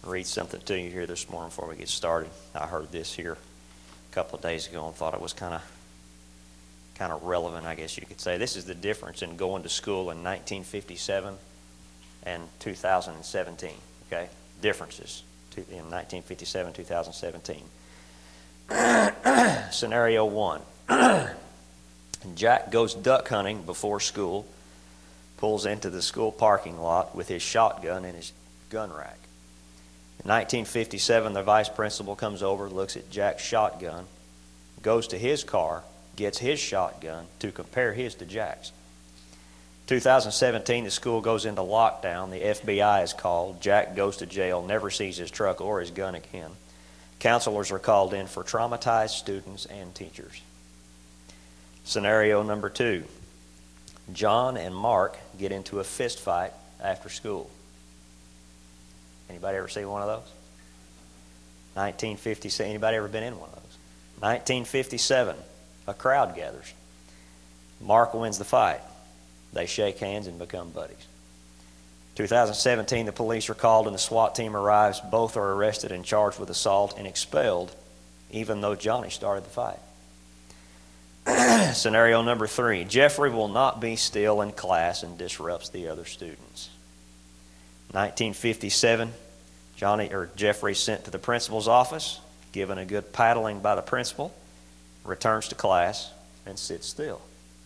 read something to you here this morning before we get started. I heard this here a couple of days ago and thought it was kind of relevant, I guess you could say. This is the difference in going to school in 1957 and 2017. Okay, differences in 1957, 2017. Scenario 1. Jack goes duck hunting before school, pulls into the school parking lot with his shotgun and his gun rack. In 1957, the vice principal comes over, looks at Jack's shotgun, goes to his car, gets his shotgun to compare his to Jack's. 2017, the school goes into lockdown. The FBI is called. Jack goes to jail, never sees his truck or his gun again. Counselors are called in for traumatized students and teachers. Scenario number 2. John and Mark get into a fist fight after school. Anybody ever see one of those? 1957. Anybody ever been in one of those? 1957. A crowd gathers. Mark wins the fight. They shake hands and become buddies. 2017, the police are called and the SWAT team arrives. Both are arrested and charged with assault and expelled, even though Johnny started the fight. Scenario number 3. Jeffrey will not be still in class and disrupts the other students. 1957, Jeffrey's sent to the principal's office, given a good paddling by the principal, returns to class, and sits still.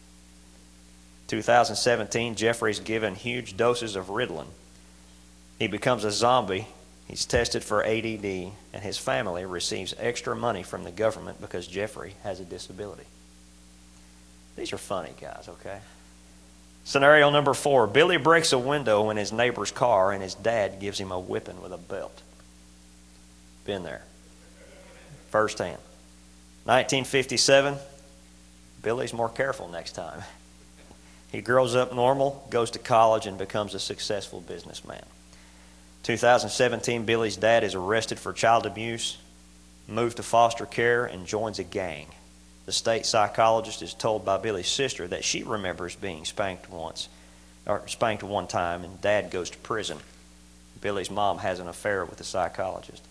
2017, Jeffrey's given huge doses of Ritalin. He becomes a zombie. He's tested for ADD, and his family receives extra money from the government because Jeffrey has a disability. These are funny, guys, okay? Scenario number 4. Billy breaks a window in his neighbor's car, and his dad gives him a whipping with a belt. Been there. Firsthand. 1957, Billy's more careful next time. He grows up normal, goes to college, and becomes a successful businessman. 2017, Billy's dad is arrested for child abuse, moved to foster care, and joins a gang. The state psychologist is told by Billy's sister that she remembers being spanked one time, and dad goes to prison. Billy's mom has an affair with the psychologist.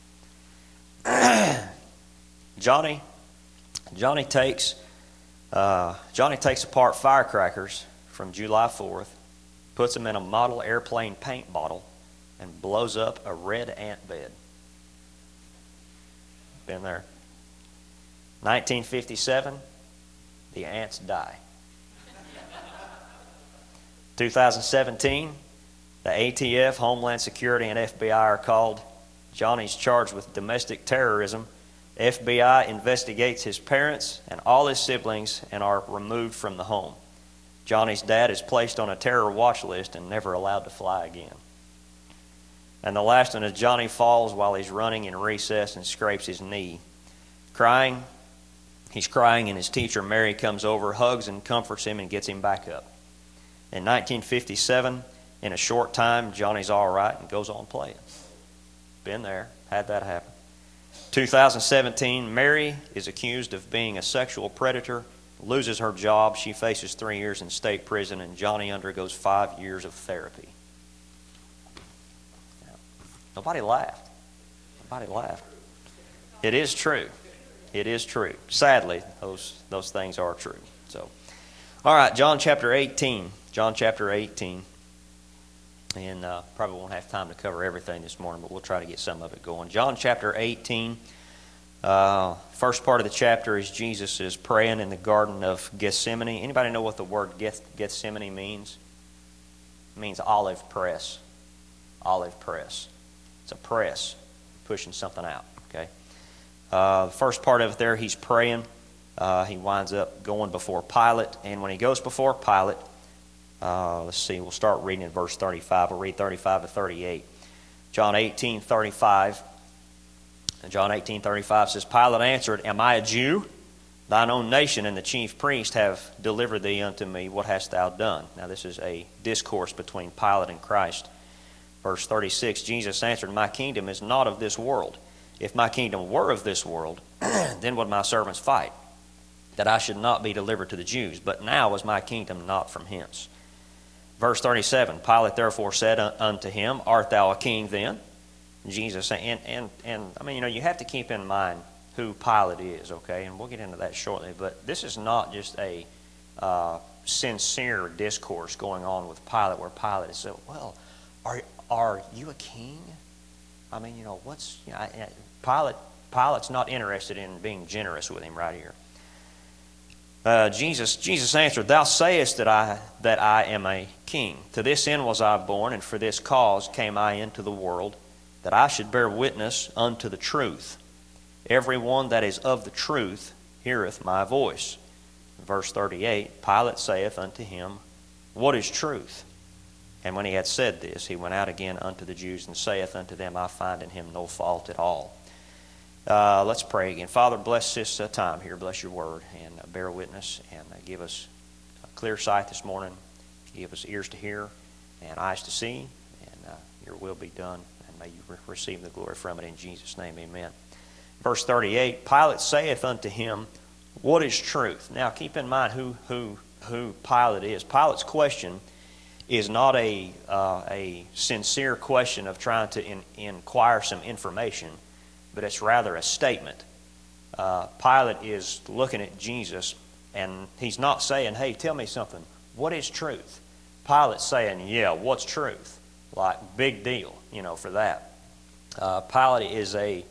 Johnny takes apart firecrackers from July 4th, puts them in a model airplane paint bottle, and blows up a red ant bed. Been there. 1957, the ants die. 2017, the ATF, Homeland Security, and FBI are called. Johnny's charged with domestic terrorism. FBI investigates his parents and all his siblings and are removed from the home. Johnny's dad is placed on a terror watch list and never allowed to fly again. And the last one is Johnny falls while he's running in recess and scrapes his knee. He's crying, and his teacher, Mary, comes over, hugs and comforts him and gets him back up. In 1957, in a short time, Johnny's all right and goes on playing. Been there, had that happen. 2017, Mary is accused of being a sexual predator, loses her job. She faces 3 years in state prison, and Johnny undergoes 5 years of therapy. Nobody laughed. Nobody laughed. It is true. It is true. Sadly, those things are true. So, all right, John chapter 18. John chapter 18. And probably won't have time to cover everything this morning, but we'll try to get some of it going. John chapter 18. First part of the chapter is Jesus is praying in the Garden of Gethsemane. Anybody know what the word Gethsemane means? It means olive press. Olive press. It's a press, pushing something out. Okay. The first part of it there, he's praying. He winds up going before Pilate. And when he goes before Pilate, let's see, we'll start reading in verse 35. We'll read 35 to 38. John 18:35. John 18:35 says, Pilate answered, Am I a Jew? Thine own nation and the chief priest have delivered thee unto me. What hast thou done? Now this is a discourse between Pilate and Christ. Verse 36, Jesus answered, My kingdom is not of this world. If my kingdom were of this world, then would my servants fight, that I should not be delivered to the Jews. But now is my kingdom not from hence. Verse 37, Pilate therefore said unto him, Art thou a king then? Jesus, and I mean, you have to keep in mind who Pilate is, okay? And we'll get into that shortly. But this is not just a sincere discourse going on with Pilate, where Pilate is said, "Well, are you a king?" I mean, Pilate's not interested in being generous with him right here. Jesus answered, "Thou sayest that I am a king. To this end was I born, and for this cause came I into the world, that I should bear witness unto the truth. Every one that is of the truth heareth my voice." Verse 38, Pilate saith unto him, "What is truth?" And when he had said this, he went out again unto the Jews, and saith unto them, I find in him no fault at all. Let's pray again. Father, bless this time here. Bless your word, and bear witness, and give us a clear sight this morning. Give us ears to hear and eyes to see, and your will be done. May you receive the glory from it in Jesus' name, amen. Verse 38, Pilate saith unto him, "What is truth?" Now keep in mind who Pilate is. Pilate's question is not a sincere question of trying to inquire some information, but it's rather a statement. Pilate is looking at Jesus, and he's not saying, "Hey, tell me something. What is truth?" Pilate's saying, "Yeah, what's truth?" Like, big deal, for that. Pilate is a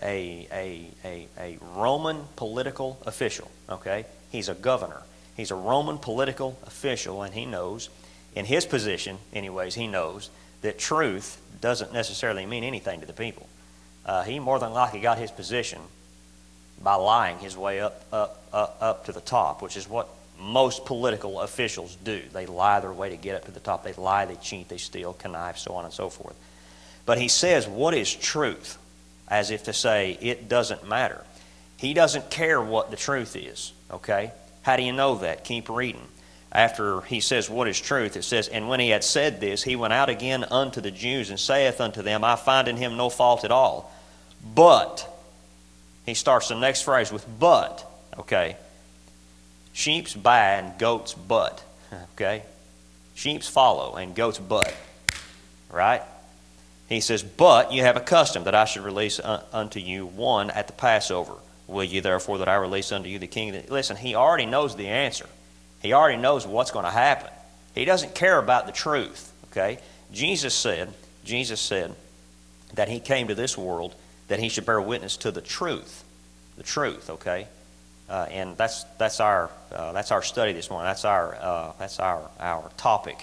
Roman political official, okay? He's a governor. He's a Roman political official, and he knows, in his position anyways, he knows that truth doesn't necessarily mean anything to the people. He more than likely got his position by lying his way up to the top, which is what most political officials do. They lie their way to get up to the top. They lie, they cheat, they steal, connive, so on and so forth. But he says, "What is truth?" As if to say, it doesn't matter. He doesn't care what the truth is, okay? How do you know that? Keep reading. After he says, "What is truth?" it says, "And when he had said this, he went out again unto the Jews, and saith unto them, I find in him no fault at all. But," he starts the next phrase with "but," okay? Sheep's by and goat's butt, okay? Sheep's follow and goat's butt, right? He says, "But you have a custom that I should release unto you one at the Passover. Will you therefore that I release unto you the king?" Listen, he already knows the answer. He already knows what's going to happen. He doesn't care about the truth, okay? Jesus said that he came to this world that he should bear witness to the truth, okay? And that's our study this morning. That's our topic.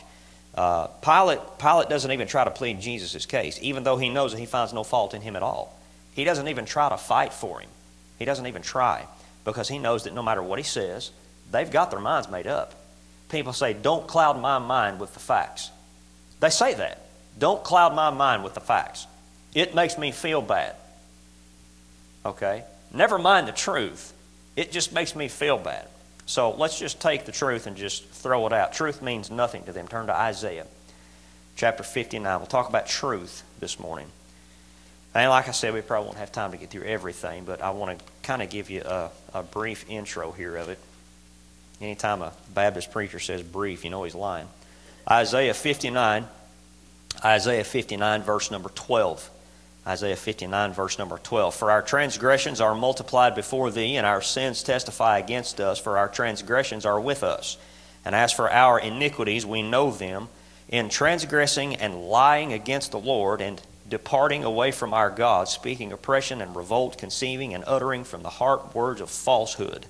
Pilate doesn't even try to plead Jesus' case, even though he knows that he finds no fault in him at all. He doesn't even try to fight for him. He doesn't even try, because he knows that no matter what he says, they've got their minds made up. People say, "Don't cloud my mind with the facts." They say that. "Don't cloud my mind with the facts. It makes me feel bad." Okay? Never mind the truth. It just makes me feel bad. So let's just take the truth and just throw it out. Truth means nothing to them. Turn to Isaiah chapter 59. We'll talk about truth this morning. And like I said, we probably won't have time to get through everything, but I want to kind of give you a brief intro here of it. Anytime a Baptist preacher says brief, you know he's lying. Isaiah 59 verse number 12. Isaiah 59 verse number 12. "For our transgressions are multiplied before thee, and our sins testify against us, for our transgressions are with us. And as for our iniquities, we know them, in transgressing and lying against the Lord, and departing away from our God, speaking oppression and revolt, conceiving and uttering from the heart words of falsehood.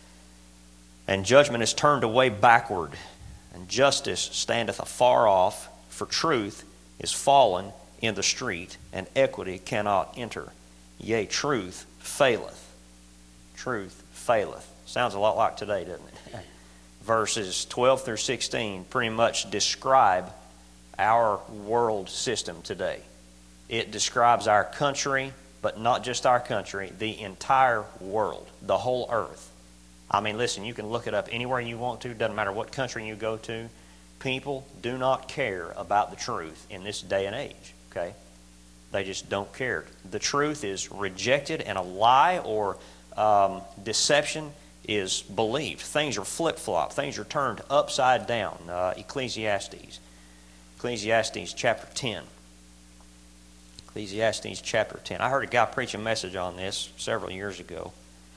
And judgment is turned away backward, and justice standeth afar off, for truth is fallen in the street, and equity cannot enter. Yea, truth faileth." Truth faileth. Sounds a lot like today, doesn't it? Verses 12 through 16 pretty much describe our world system today. It describes our country, but not just our country, the entire world, the whole earth. I mean, listen, you can look it up anywhere you want to, doesn't matter what country you go to. People do not care about the truth in this day and age, okay? They just don't care. The truth is rejected, and a lie or deception is believed. Things are flip-flopped. Things are turned upside down. Ecclesiastes chapter 10. Ecclesiastes chapter 10. I heard a guy preach a message on this several years ago.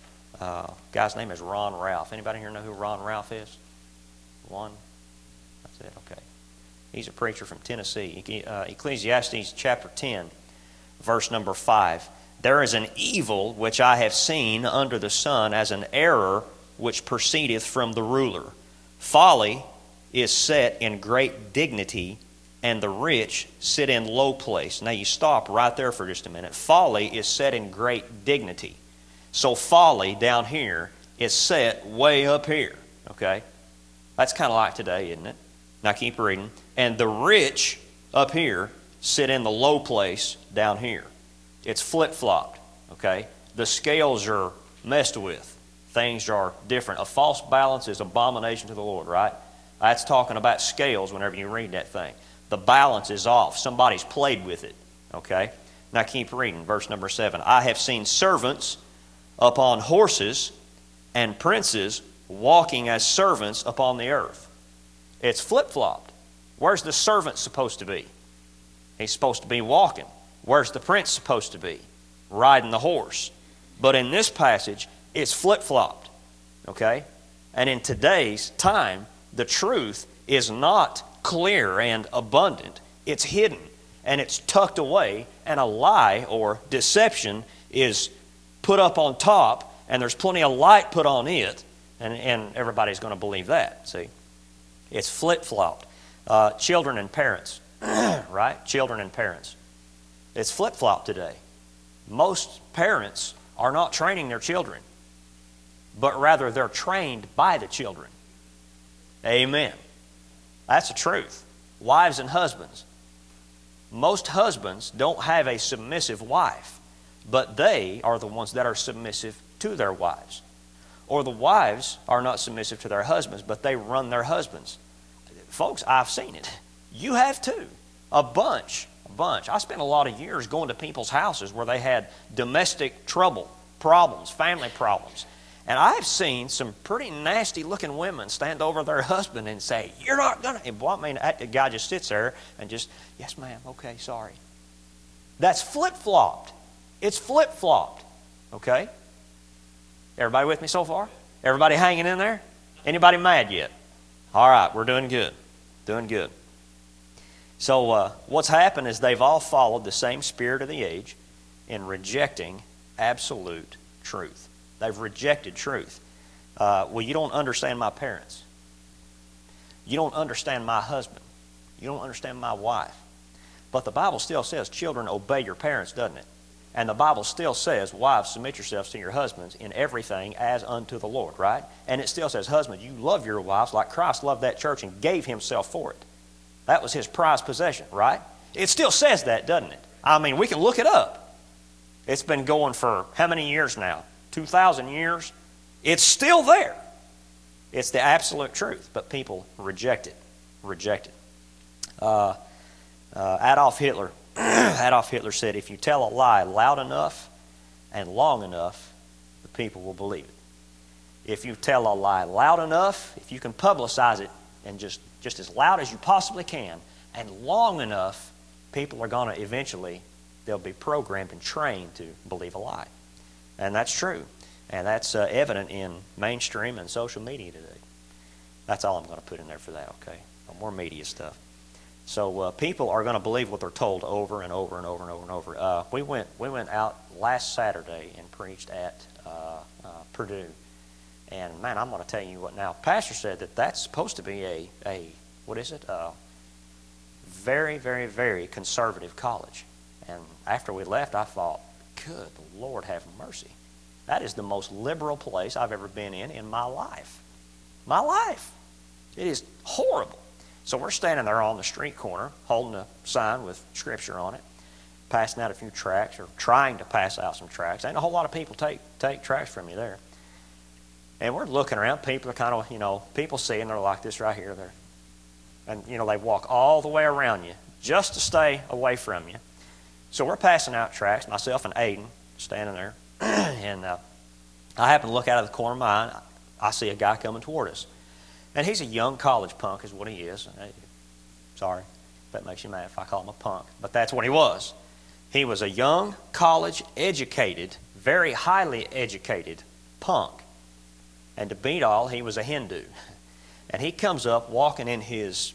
Guy's name is Ron Ralph. Anybody here know who Ron Ralph is? One? That's it, okay. He's a preacher from Tennessee. Ecclesiastes chapter 10, verse number 5. There is an evil which I have seen under the sun, as an error which proceedeth from the ruler. Folly is set in great dignity, and the rich sit in low place. Now you stop right there for just a minute. Folly is set in great dignity. So folly down here is set way up here. Okay? That's kind of like today, isn't it? Now keep reading. And the rich up here sit in the low place down here. It's flip-flopped. Okay? The scales are messed with. Things are different. A false balance is abomination to the Lord, right? That's talking about scales whenever you read that thing. The balance is off. Somebody's played with it. Okay? Now keep reading. Verse number 7. I have seen servants upon horses and princes walking as servants upon the earth. It's flip-flopped. Where's the servant supposed to be? He's supposed to be walking. Where's the prince supposed to be? Riding the horse. But in this passage, it's flip-flopped. Okay? And in today's time, the truth is not clear and abundant. It's hidden and it's tucked away, and a lie or deception is put up on top, and there's plenty of light put on it, and everybody's going to believe that. See? It's flip-flopped. Children and parents, right? Children and parents. It's flip-flopped today. Most parents are not training their children, but rather they're trained by the children. Amen. That's the truth. Wives and husbands. Most husbands don't have a submissive wife, but they are the ones that are submissive to their wives. Or the wives are not submissive to their husbands, but they run their husbands. Folks, I've seen it. You have too. A bunch. I spent a lot of years going to people's houses where they had domestic trouble, problems, family problems. And I've seen some pretty nasty looking women stand over their husband and say, "You're not going to..." Well, I mean, the guy just sits there and just, "Yes, ma'am, okay, sorry." That's flip-flopped. It's flip-flopped. Okay? Everybody with me so far? Everybody hanging in there? Anybody mad yet? All right, we're doing good. Doing good. So what's happened is they've all followed the same spirit of the age in rejecting absolute truth. They've rejected truth. Well, you don't understand my parents. You don't understand my husband. You don't understand my wife. But the Bible still says, children, obey your parents, doesn't it? And the Bible still says, wives, submit yourselves to your husbands in everything as unto the Lord, right? And it still says, husbands, you love your wives like Christ loved that church and gave himself for it. That was his prized possession, right? It still says that, doesn't it? I mean, we can look it up. It's been going for how many years now? 2,000 years? It's still there. It's the absolute truth, but people reject it. Reject it. Adolf Hitler said, if you tell a lie loud enough and long enough, the people will believe it. If you tell a lie loud enough, if you can publicize it and just as loud as you possibly can and long enough, people are going to eventually, they'll be programmed and trained to believe a lie. And that's true. And that's evident in mainstream and social media today. That's all I'm going to put in there for that, okay? No more media stuff. So people are going to believe what they're told over and over and over and over and over. We went out last Saturday and preached at Purdue. And man, I'm going to tell you what now. Pastor said that that's supposed to be a what is it? Very, very, very conservative college. And after we left, I thought, good Lord have mercy. That is the most liberal place I've ever been in my life. My life. It is horrible. So we're standing there on the street corner, holding a sign with scripture on it, passing out a few tracts, or trying to pass out some tracts. Ain't a whole lot of people take tracts from you there. And we're looking around. People are kind of, people see, and they're like this right here. And, they walk all the way around you just to stay away from you. So we're passing out tracts, myself and Aiden standing there. And I happen to look out of the corner of my eye. I see a guy coming toward us. And he's a young college punk is what he is. Sorry if that makes you mad if I call him a punk. But that's what he was. He was a young, college-educated, very highly educated punk. And to beat all, he was a Hindu. And he comes up walking in his,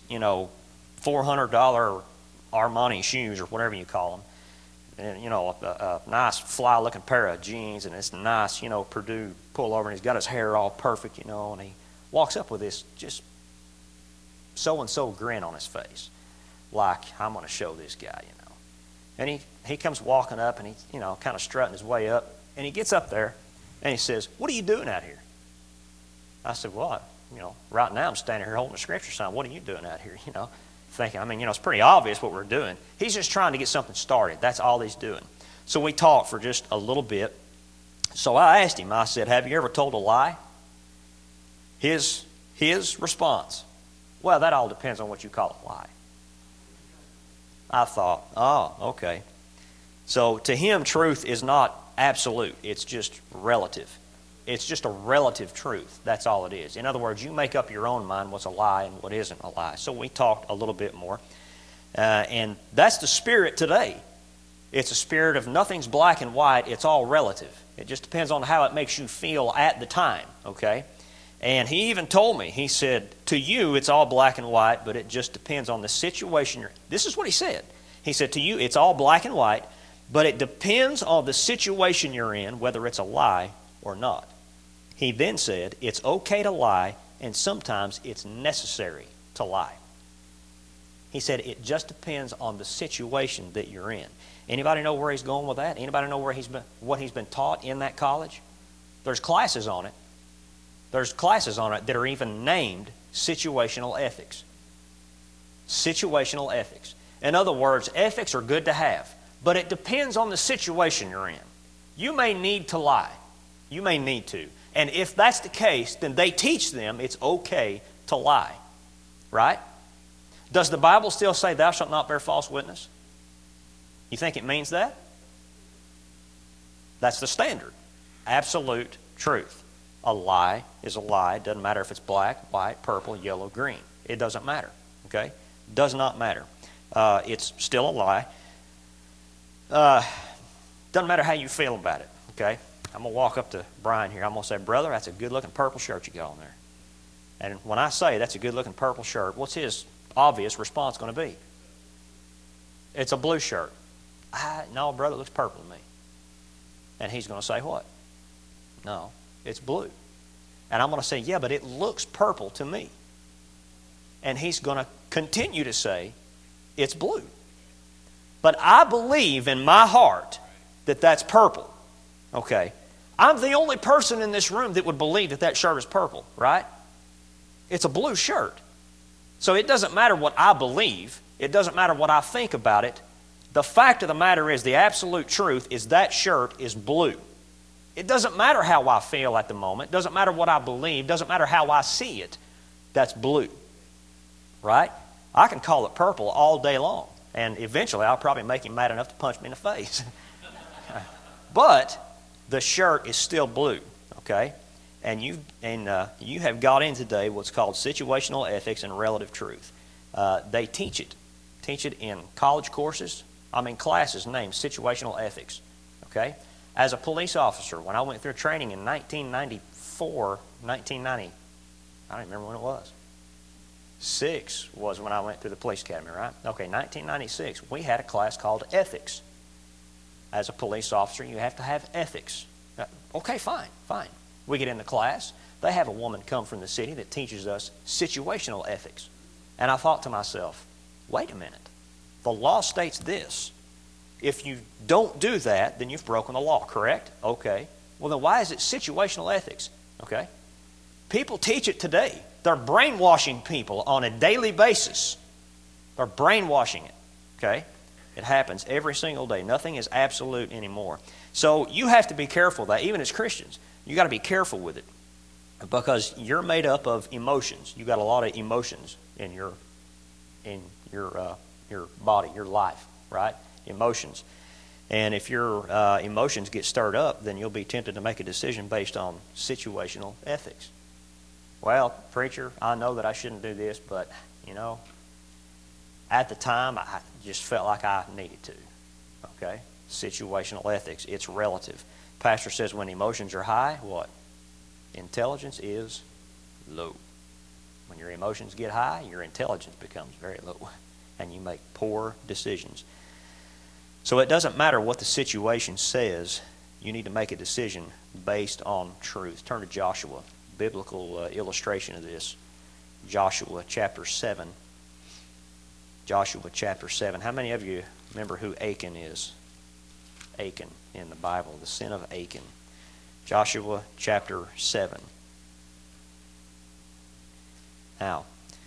$400 Armani shoes or whatever you call them. And, a nice fly-looking pair of jeans and this nice, Purdue pullover. And he's got his hair all perfect, and he walks up with this just so-and-so grin on his face. Like, I'm going to show this guy, And he comes walking up and he's, kind of strutting his way up. And he gets up there and he says, "What are you doing out here?" I said, "Well, right now I'm standing here holding a scripture sign. What are you doing out here?" Thinking, it's pretty obvious what we're doing. He's just trying to get something started. That's all he's doing. So we talked for just a little bit. So I asked him, I said, "Have you ever told a lie?" His response, "Well, that all depends on what you call a lie." I thought, oh, okay. So to him, truth is not absolute. It's just relative. It's just a relative truth. That's all it is. In other words, you make up your own mind what's a lie and what isn't a lie. So we talked a little bit more. And that's the spirit today. It's a spirit of nothing's black and white. It's all relative. It just depends on how it makes you feel at the time, okay? And he even told me, he said, to you it's all black and white, but it just depends on the situation you're in. This is what he said. He said, to you it's all black and white, but it depends on the situation you're in, whether it's a lie or not. He then said, it's okay to lie, and sometimes it's necessary to lie. He said, it just depends on the situation that you're in. Anybody know where he's going with that? Anybody know what he's been taught in that college? There's classes on it. There's classes on it that are even named situational ethics. Situational ethics. In other words, ethics are good to have, but it depends on the situation you're in. You may need to lie. You may need to. And if that's the case, then they teach them it's okay to lie. Right? Does the Bible still say, thou shalt not bear false witness? You think it means that? That's the standard. Absolute truth. A lie is a lie. It doesn't matter if it's black, white, purple, yellow, green. It doesn't matter. Okay? Does not matter. It's still a lie. Doesn't matter how you feel about it. Okay? I'm going to walk up to Brian here. I'm going to say, brother, that's a good-looking purple shirt you got on there. And when I say that's a good-looking purple shirt, what's his obvious response going to be? It's a blue shirt. No, brother, it looks purple to me. And he's going to say what? No, it's blue. And I'm going to say, yeah, but it looks purple to me. And he's going to continue to say, it's blue. But I believe in my heart that that's purple. Okay. I'm the only person in this room that would believe that that shirt is purple, right? It's a blue shirt. So it doesn't matter what I believe. It doesn't matter what I think about it. The fact of the matter is, the absolute truth is that shirt is blue. It doesn't matter how I feel at the moment. It doesn't matter what I believe. It doesn't matter how I see it. That's blue. Right? I can call it purple all day long. And eventually I'll probably make him mad enough to punch me in the face. But the shirt is still blue. Okay? And you have got in today what's called situational ethics and relative truth. They teach it. Teach it in college courses. Classes named situational ethics. Okay? As a police officer, when I went through training in 1990, I don't remember when it was. 6 was when I went through the police academy, right? Okay, 1996, we had a class called ethics. As a police officer, you have to have ethics. Okay, fine. We get in the class. They have a woman come from the city that teaches us situational ethics. And I thought to myself, wait a minute. The law states this. If you don't do that, then you've broken the law, correct? Okay. Well, then why is it situational ethics? Okay. People teach it today. They're brainwashing people on a daily basis. They're brainwashing it. Okay. It happens every single day. Nothing is absolute anymore. So you have to be careful of that. Even as Christians, you got to be careful with it, because you're made up of emotions. You got a lot of emotions in your body, your life, right? Emotions. And if your emotions get stirred up, then you'll be tempted to make a decision based on situational ethics. Well, preacher, I know that I shouldn't do this, but, at the time, I just felt like I needed to. Okay? Situational ethics. It's relative. Pastor says when emotions are high, what? Intelligence is low. When your emotions get high, your intelligence becomes very low, and you make poor decisions. So it doesn't matter what the situation says. You need to make a decision based on truth. Turn to Joshua, biblical illustration of this. Joshua chapter 7. Joshua chapter 7. How many of you remember who Achan is? Achan in the Bible, the sin of Achan. Joshua chapter 7. Now,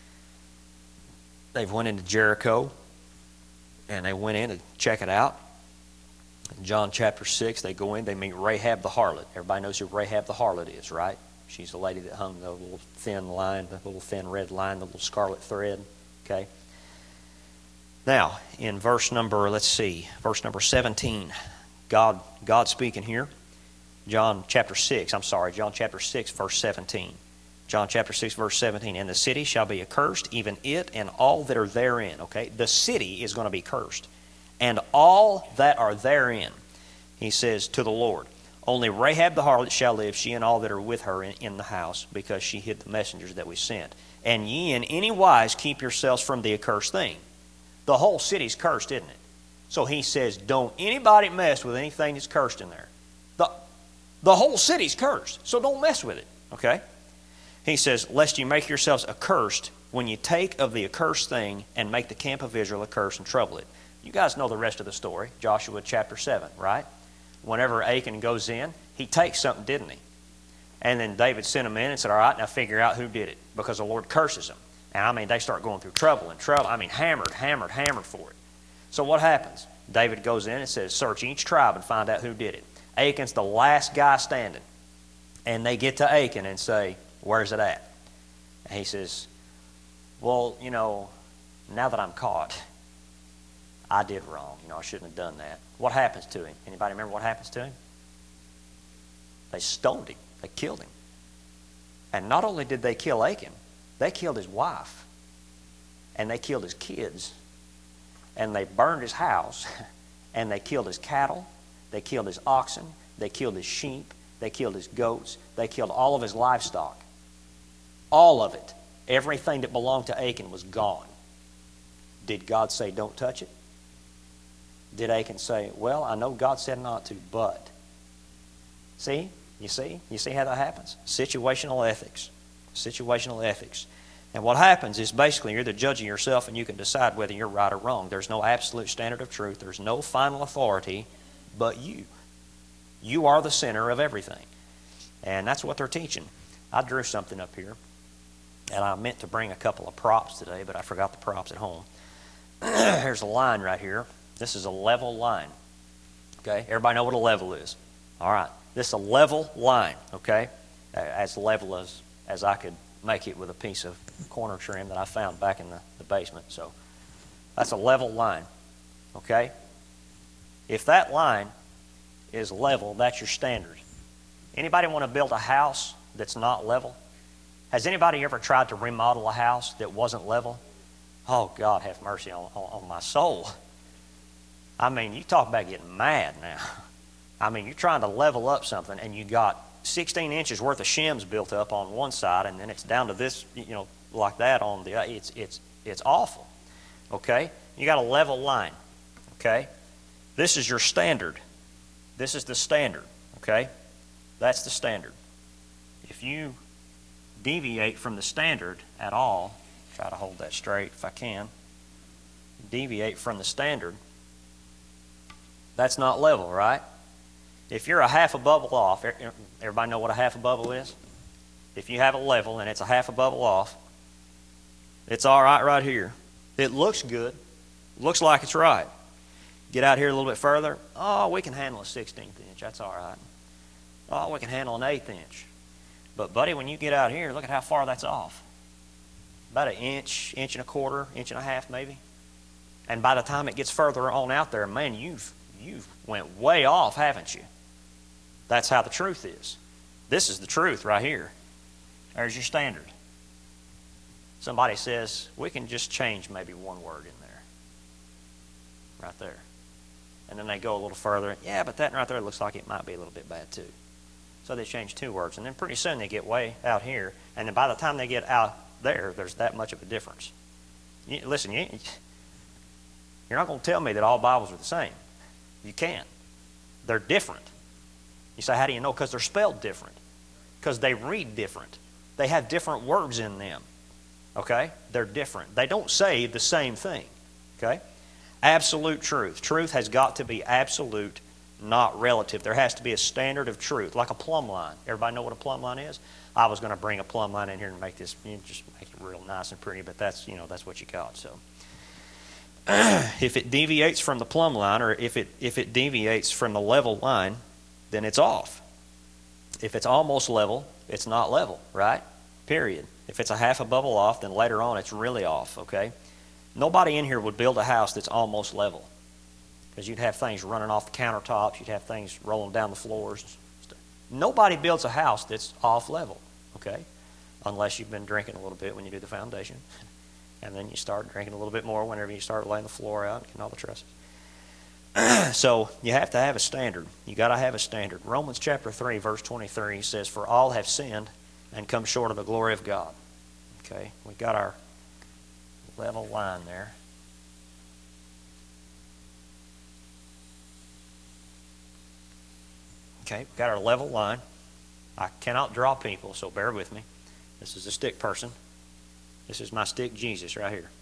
they went into Jericho, and they went in to check it out. In John chapter 6, they go in, they meet Rahab the harlot. Everybody knows who Rahab the harlot is, right? She's the lady that hung the little thin line, the little thin red line, the little scarlet thread. Okay? Now, in verse number 17, God speaking here. John chapter 6, verse 17. John chapter 6, verse 17. And the city shall be accursed, even it and all that are therein. Okay? The city is going to be cursed. And all that are therein, he says to the Lord. Only Rahab the harlot shall live, she and all that are with her in the house, because she hid the messengers that we sent. And ye in any wise keep yourselves from the accursed thing. The whole city's cursed, isn't it? So he says, don't anybody mess with anything that's cursed in there. The whole city's cursed, so don't mess with it. Okay? He says, lest you make yourselves accursed when you take of the accursed thing and make the camp of Israel accursed and trouble it. You guys know the rest of the story, Joshua chapter 7, right? Whenever Achan goes in, he takes something, didn't he? And then David sent him in and said, all right, now figure out who did it, because the Lord curses them. And I mean, they start going through trouble. I mean, hammered for it. So what happens? David goes in and says, search each tribe and find out who did it. Achan's the last guy standing. And they get to Achan and say, where's it at? And he says, well, now that I'm caught, I did wrong. I shouldn't have done that. What happens to him? Anybody remember what happens to him? They stoned him. They killed him. And not only did they kill Achan, they killed his wife. And they killed his kids. And they burned his house. And they killed his cattle. They killed his oxen. They killed his sheep. They killed his goats. They killed all of his livestock. All of it. Everything that belonged to Achan was gone. Did God say, don't touch it? Did Achan say, well, I know God said not to, but. See? You see how that happens? Situational ethics. Situational ethics. And what happens is basically you're the judge of yourself, and you can decide whether you're right or wrong. There's no absolute standard of truth. There's no final authority but you. You are the center of everything. And that's what they're teaching. I drew something up here, and I meant to bring a couple of props today, but I forgot the props at home. Here's a line right here. This is a level line. Okay? Everybody know what a level is? All right. This is a level line. Okay? As level as I could make it with a piece of corner trim that I found back in the basement. So that's a level line. Okay? If that line is level, that's your standard. Anybody want to build a house that's not level? Has anybody ever tried to remodel a house that wasn't level? Oh, God have mercy on my soul. I mean, you talk about getting mad now. I mean, you're trying to level up something, and you got 16 inches worth of shims built up on one side, and then it's down to this, like that on the other. It's awful. Okay? You got a level line. Okay? This is your standard. This is the standard. Okay? That's the standard. If you deviate from the standard at all, try to hold that straight if I can, deviate from the standard, that's not level, right? If you're a half a bubble off, everybody know what a half a bubble is? If you have a level and it's a half a bubble off, it's all right here. It looks good. Looks like it's right. Get out here a little bit further. Oh, we can handle a 16th inch. That's all right. Oh, we can handle an 1/8 inch. But, buddy, when you get out here, look at how far that's off. About an inch, inch and a quarter, inch and a half maybe. And by the time it gets further on out there, man, you've went way off, haven't you? That's how the truth is. This is the truth right here. There's your standard. Somebody says, we can just change maybe one word in there. Right there. And then they go a little further. Yeah, but that right there looks like it might be a little bit bad too. So they change 2 words. And then pretty soon they get way out here. And then by the time they get out there, there's that much of a difference. Listen, you're not going to tell me that all Bibles are the same. You can't. They're different. You say, how do you know? Because they're spelled different. Because they read different. They have different words in them. Okay? They're different. They don't say the same thing. Okay? Absolute truth. Truth has got to be absolute, not relative. There has to be a standard of truth, like a plumb line. Everybody know what a plumb line is? I was going to bring a plumb line in here and make this, just make it real nice and pretty, but that's what you got. So, if it deviates from the plumb line, or if it deviates from the level line, then it's off. If it's almost level, it's not level, right? Period. If it's a half a bubble off, then later on it's really off, okay? Nobody in here would build a house that's almost level, because you'd have things running off the countertops, you'd have things rolling down the floors. Nobody builds a house that's off level, okay? Unless you've been drinking a little bit when you do the foundation. And then you start drinking a little bit more whenever you start laying the floor out and all the trusses. So you have to have a standard. You got to have a standard. Romans chapter 3, verse 23 says, "For all have sinned and come short of the glory of God." Okay, we got our level line there. Okay, we got our level line. I cannot draw people, so bear with me. This is a stick person. This is my stick Jesus right here.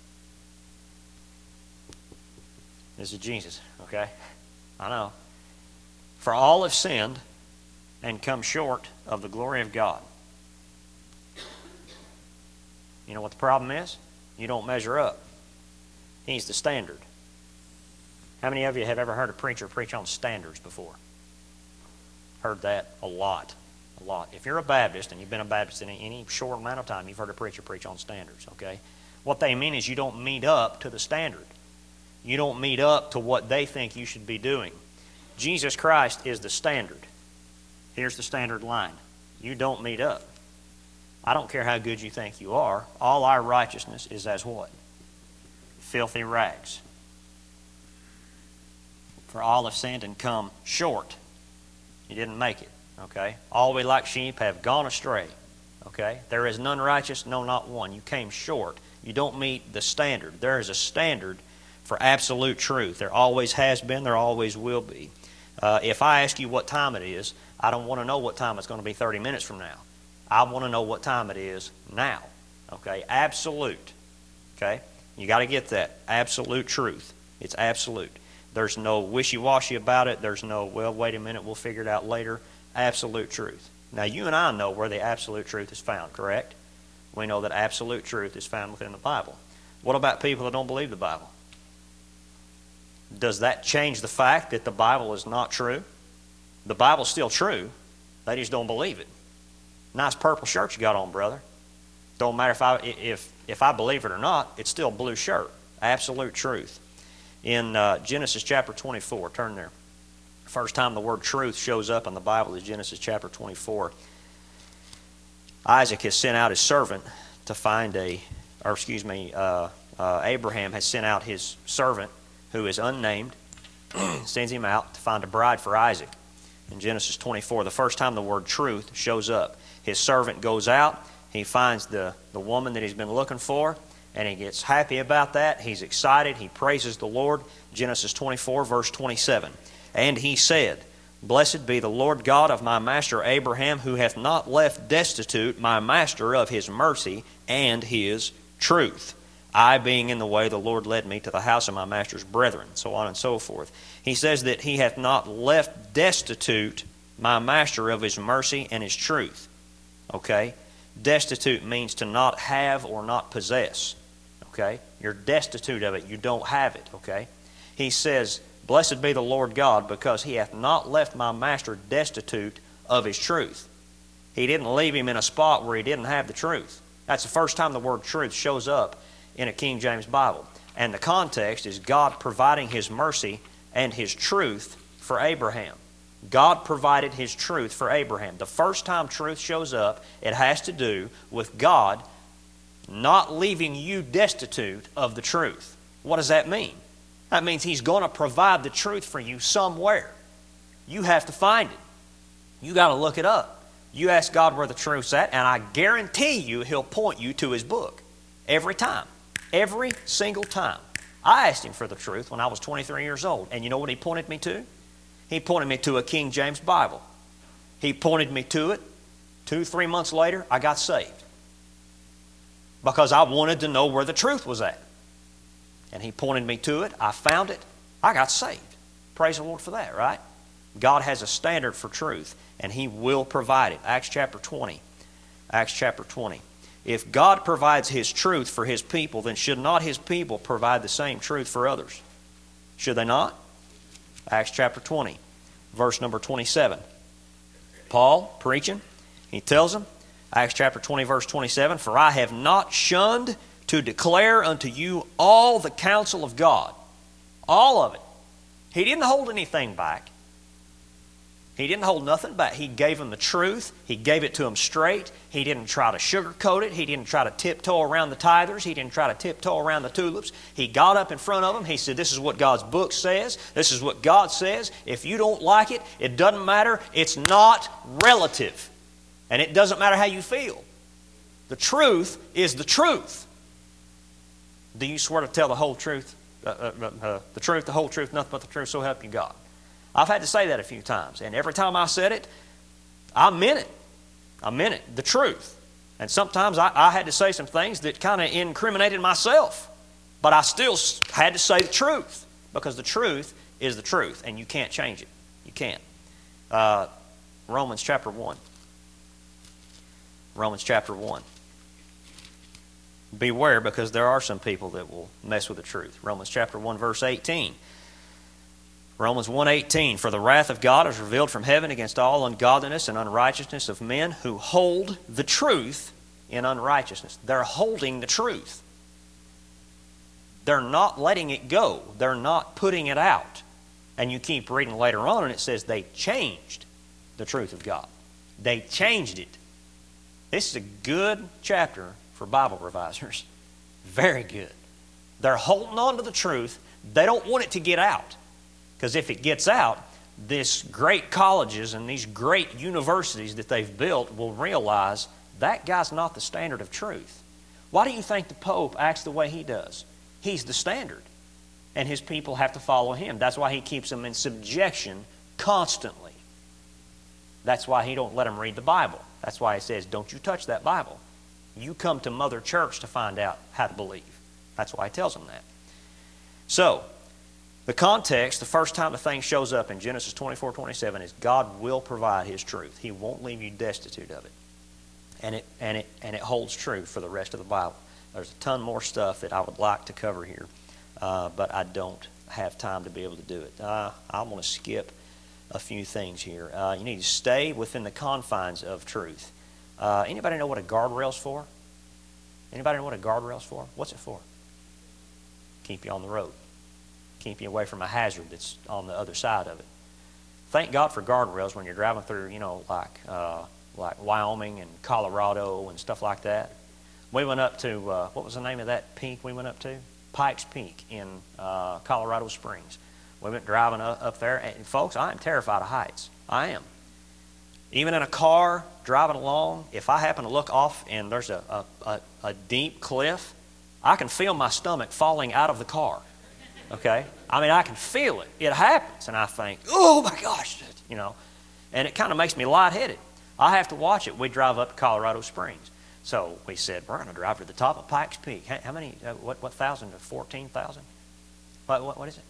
This is Jesus, okay? I know. For all have sinned and come short of the glory of God. You know what the problem is? You don't measure up. He's the standard. How many of you have ever heard a preacher preach on standards before? Heard that a lot. A lot. If you're a Baptist, and you've been a Baptist in any short amount of time, you've heard a preacher preach on standards, okay? What they mean is you don't meet up to the standard. You don't meet up to what they think you should be doing. Jesus Christ is the standard. Here's the standard line. You don't meet up. I don't care how good you think you are. All our righteousness is as what? Filthy rags. For all have sinned and come short. You didn't make it. Okay? All we like sheep have gone astray. Okay? There is none righteous, no, not one. You came short. You don't meet the standard. There is a standard for absolute truth. There always has been, there always will be. If I ask you what time it is, I don't want to know what time it's going to be 30 minutes from now. I want to know what time it is now. Okay? Absolute. Okay? You got to get that. Absolute truth. It's absolute. There's no wishy-washy about it. There's no, well, wait a minute, we'll figure it out later. Absolute truth. Now, you and I know where the absolute truth is found, correct? We know that absolute truth is found within the Bible. What about people that don't believe the Bible? Does that change the fact that the Bible is not true? The Bible's still true. They just don't believe it. Nice purple shirt you got on, brother. Don't matter if I believe it or not, it's still a blue shirt. Absolute truth. In Genesis chapter 24, turn there. First time the word truth shows up in the Bible is Genesis chapter 24. Isaac has sent out his servant to find Abraham has sent out his servant who is unnamed, sends him out to find a bride for Isaac. In Genesis 24, the first time the word truth shows up. His servant goes out, he finds the woman that he's been looking for, and he gets happy about that. He's excited, he praises the Lord. Genesis 24, verse 27. And he said, "Blessed be the Lord God of my master Abraham, who hath not left destitute my master of his mercy and his truth. I being in the way, the Lord led me to the house of my master's brethren," so on and so forth. He says that he hath not left destitute my master of his mercy and his truth. Okay? Destitute means to not have or not possess. Okay? You're destitute of it. You don't have it. Okay? He says, "Blessed be the Lord God, because he hath not left my master destitute of his truth." He didn't leave him in a spot where he didn't have the truth. That's the first time the word truth shows up in a King James Bible. And the context is God providing his mercy and his truth for Abraham. God provided his truth for Abraham. The first time truth shows up, it has to do with God not leaving you destitute of the truth. What does that mean? That means He's going to provide the truth for you somewhere. You have to find it. You got to look it up. You ask God where the truth's at, and I guarantee you He'll point you to His book. Every time. Every single time. I asked Him for the truth when I was 23 years old. And you know what He pointed me to? He pointed me to a King James Bible. He pointed me to it. 2-3 months later, I got saved. Because I wanted to know where the truth was at. And He pointed me to it. I found it. I got saved. Praise the Lord for that, right? God has a standard for truth, and He will provide it. Acts chapter 20. Acts chapter 20. If God provides His truth for His people, then should not His people provide the same truth for others? Should they not? Acts chapter 20, verse number 27. Paul, preaching, he tells them, Acts chapter 20, verse 27, "For I have not shunned to declare unto you all the counsel of God." All of it. He didn't hold anything back. He didn't hold nothing back. He gave them the truth. He gave it to them straight. He didn't try to sugarcoat it. He didn't try to tiptoe around the tithers. He didn't try to tiptoe around the tulips. He got up in front of them. He said, "This is what God's book says. This is what God says. If you don't like it, it doesn't matter. It's not relative. And it doesn't matter how you feel. The truth is the truth." Do you swear to tell the whole truth? The truth, the whole truth, nothing but the truth, so help you God. I've had to say that a few times. And every time I said it, I meant it. I meant it. The truth. And sometimes I had to say some things that kind of incriminated myself. But I still had to say the truth. Because the truth is the truth. And you can't change it. You can't. Romans chapter 1. Romans chapter 1. Beware, because there are some people that will mess with the truth. Romans chapter 1, verse 18. Romans 1:18, "For the wrath of God is revealed from heaven against all ungodliness and unrighteousness of men who hold the truth in unrighteousness." They're holding the truth. They're not letting it go. They're not putting it out. And you keep reading later on, and it says they changed the truth of God. They changed it. This is a good chapter for Bible revisers. Very good. They're holding on to the truth. They don't want it to get out. Because if it gets out, these great colleges and these great universities that they've built will realize that guy's not the standard of truth. Why do you think the Pope acts the way he does? He's the standard. And his people have to follow him. That's why he keeps them in subjection constantly. That's why he don't let them read the Bible. That's why he says, "Don't you touch that Bible. You come to Mother Church to find out how to believe." That's why he tells them that. So, the context, the first time the thing shows up in Genesis 24:27 is God will provide His truth. He won't leave you destitute of it. And it holds true for the rest of the Bible. There's a ton more stuff that I would like to cover here, but I don't have time to be able to do it. I'm going to skip a few things here. You need to stay within the confines of truth. Anybody know what a guardrail's for? Anybody know what a guardrail's for? What's it for? Keep you on the road. Keep you away from a hazard that's on the other side of it. Thank God for guardrails when you're driving through, like Wyoming and Colorado and stuff like that. We went up to, what was the name of that peak we went up to? Pikes Peak in Colorado Springs. We went driving up there, and folks, I am terrified of heights. I am. Even in a car, driving along, if I happen to look off and there's a deep cliff, I can feel my stomach falling out of the car. Okay? I mean, I can feel it. It happens, and I think, oh my gosh, and it kind of makes me lightheaded. I have to watch it. We drive up to Colorado Springs. So we said, we're going to drive to the top of Pikes Peak. How many, what thousand to 14,000? What is it?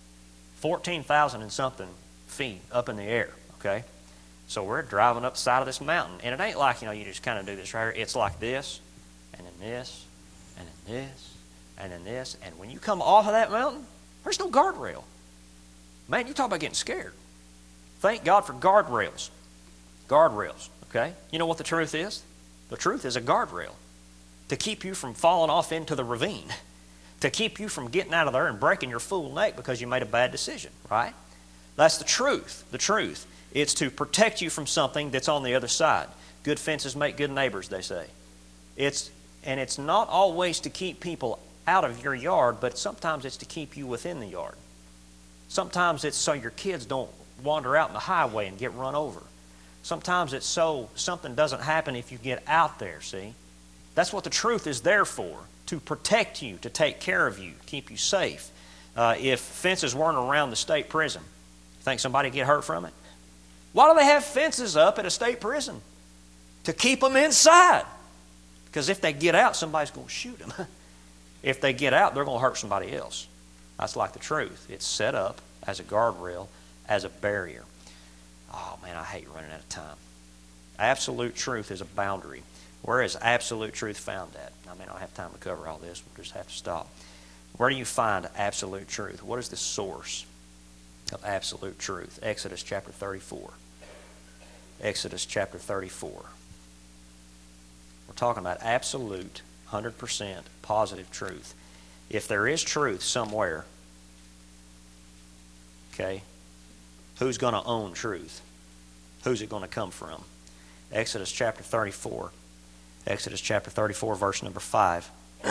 14,000 and something feet up in the air, okay? So we're driving up the side of this mountain, and it ain't like, you just kind of do this right here. It's like this, and then this, and then this, and then this. And when you come off of that mountain, there's no guardrail. Man, you talk about getting scared. Thank God for guardrails. Guardrails, okay? You know what the truth is? The truth is a guardrail to keep you from falling off into the ravine, to keep you from getting out of there and breaking your fool neck because you made a bad decision, right? That's the truth. The truth. It's to protect you from something that's on the other side. Good fences make good neighbors, they say. It's not always to keep people out of your yard, but sometimes it's to keep you within the yard. Sometimes it's so your kids don't wander out in the highway and get run over. Sometimes it's so something doesn't happen if you get out there, see? That's what the truth is there for, to protect you, to take care of you, keep you safe. If fences weren't around the state prison, you think somebody would get hurt from it? Why do they have fences up at a state prison? To keep them inside. Because if they get out, somebody's going to shoot them. If they get out, they're going to hurt somebody else. That's like the truth. It's set up as a guardrail, as a barrier. Oh, man, I hate running out of time. Absolute truth is a boundary. Where is absolute truth found at? I mean, I don't have time to cover all this. We'll just have to stop. Where do you find absolute truth? What is the source of absolute truth? Exodus chapter 34. Exodus chapter 34. We're talking about absolute, 100% positive truth. If there is truth somewhere, okay, who's going to own truth? Who's it going to come from? Exodus chapter 34. Exodus chapter 34, verse number 5.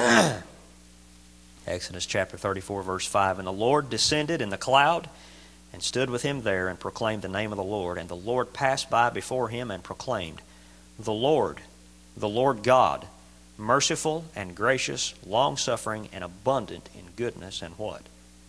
Exodus chapter 34, verse 5. And the Lord descended in the cloud and stood with him there and proclaimed the name of the Lord. And the Lord passed by before him and proclaimed, the Lord God, merciful and gracious, long-suffering and abundant in goodness and what?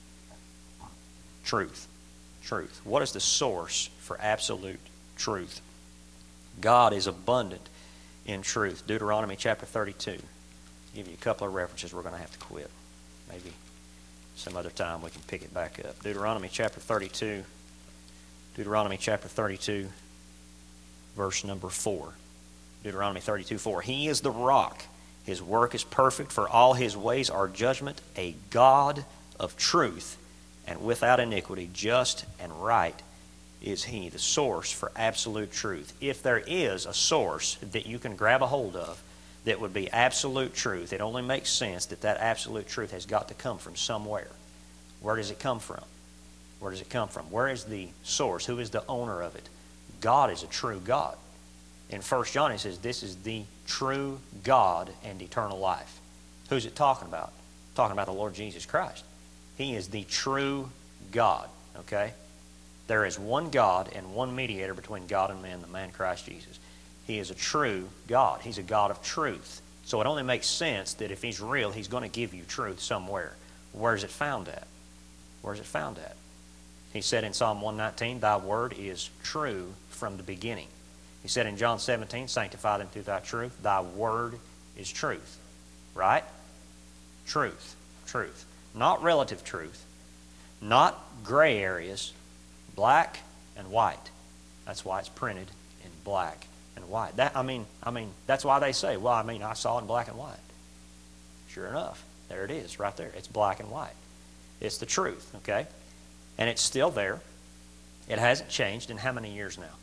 Truth. Truth. What is the source for absolute truth? God is abundant in truth. Deuteronomy chapter 32. I'll give you a couple of references. We're going to have to quit. Maybe some other time we can pick it back up. Deuteronomy chapter 32. Deuteronomy chapter 32, verse number 4. Deuteronomy 32, 4. He is the rock. His work is perfect, for all his ways are judgment, a God of truth, and without iniquity, just and right is he, the source for absolute truth. If there is a source that you can grab a hold of that would be absolute truth, it only makes sense that that absolute truth has got to come from somewhere. Where does it come from? Where does it come from? Where is the source? Who is the owner of it? God is a true God. In 1 John it says this is the true God and eternal life. Who's it talking about? Talking about the Lord Jesus Christ. He is the true God, okay? There is one God and one mediator between God and man, the man Christ Jesus. He is a true God. He's a God of truth. So it only makes sense that if he's real, he's going to give you truth somewhere. Where is it found at? Where is it found at? He said in Psalm 119, thy word is true from the beginning. He said in John 17, sanctify them through thy truth. Thy word is truth. Right? Truth. Truth. Not relative truth. Not gray areas. Black and white. That's why it's printed in black and white. I mean, that's why they say, well, I saw it in black and white. Sure enough, there it is, right there. It's black and white. It's the truth, okay? And it's still there. It hasn't changed in how many years now?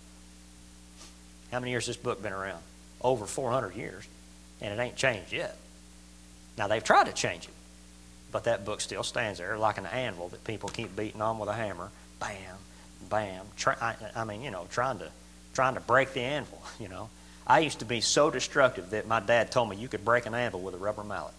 How many years has this book been around? Over 400 years. And it ain't changed yet. Now, they've tried to change it. But that book still stands there like an anvil that people keep beating on with a hammer. Bam, bam. Trying to break the anvil, you know. I used to be so destructive that my dad told me you could break an anvil with a rubber mallet.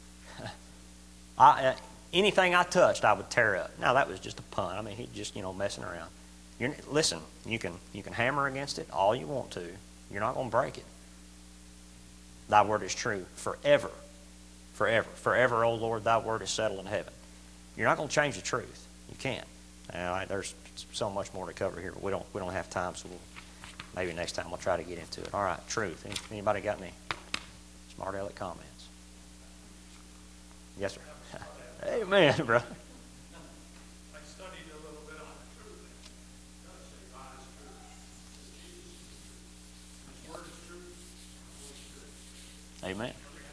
Anything I touched, I would tear up. Now, that was just a pun. I mean, he just, messing around. Listen, you can hammer against it all you want to. You're not going to break it. Thy word is true forever. Forever. Forever, O Lord, thy word is settled in heaven. You're not going to change the truth. You can't. There's so much more to cover here, but we don't have time, so maybe next time we'll try to get into it. All right, truth. Anybody got any smart aleck comments? Yes, sir. Amen, bro. I studied a little bit on the truth. It does say God is truth. His word is truth. Amen.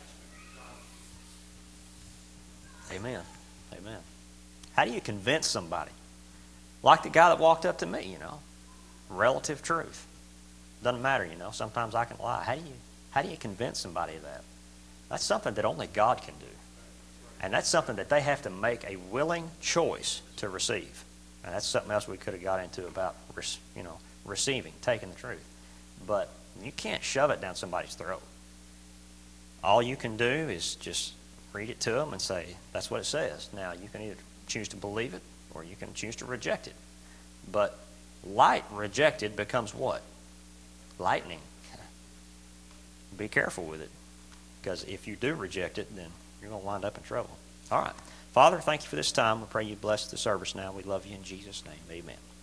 Amen. Amen. How do you convince somebody? Like the guy that walked up to me, Relative truth. Doesn't matter, Sometimes I can lie. How do you convince somebody of that? That's something that only God can do. And that's something that they have to make a willing choice to receive. And that's something else we could have got into about, receiving, taking the truth. But you can't shove it down somebody's throat. All you can do is just read it to them and say, that's what it says. Now, you can either choose to believe it or you can choose to reject it. But light rejected becomes what? Lightning. Be careful with it, because if you do reject it, then you're going to wind up in trouble. All right. Father, thank you for this time. We pray you bless the service now. We love you in Jesus' name. Amen.